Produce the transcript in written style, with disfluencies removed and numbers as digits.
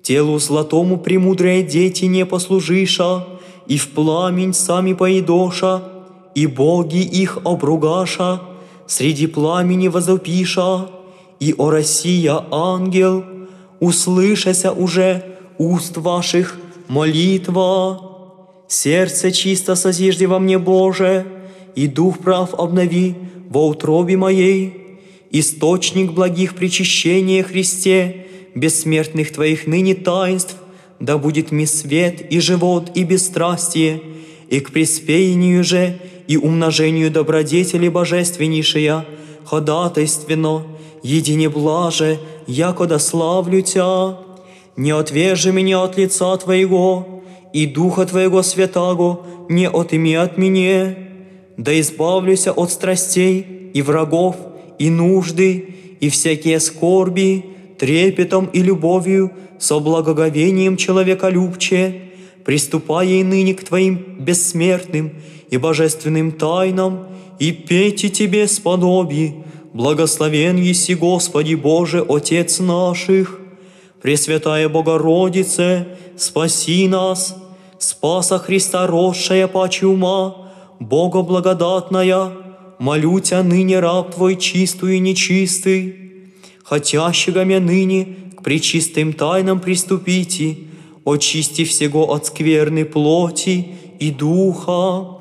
Телу златому премудрые дети не послужиша, и в пламень сами поедоша, и боги их обругаша, среди пламени возопиша, и о Россия ангел, услышася уже уст ваших молитва. Сердце чисто созижди во мне, Боже, и дух прав обнови во утробе моей. Источник благих причащения Христе, бессмертных Твоих ныне таинств, да будет ми свет и живот и бесстрастие, и к преспеянию же и умножению добродетели божественнейшая, ходатайственно, едине блаже, якода славлю Тя. Не отвержи меня от лица Твоего, и Духа Твоего Святаго не отыми от меня, да избавлюся от страстей и врагов, и нужды, и всякие скорби, трепетом и любовью, со благоговением человеколюбче, приступая и ныне к Твоим бессмертным и божественным тайнам, и пейте Тебе сподоби, благословен еси, Господи Боже, Отец наших. Пресвятая Богородице, спаси нас, спаса Христа росшая паче ума, Бога благодатная, молю Тя ныне раб Твой чистую и нечистый, хотящего мя ныне к пречистым тайнам приступите, очисти всего от скверны плоти и духа,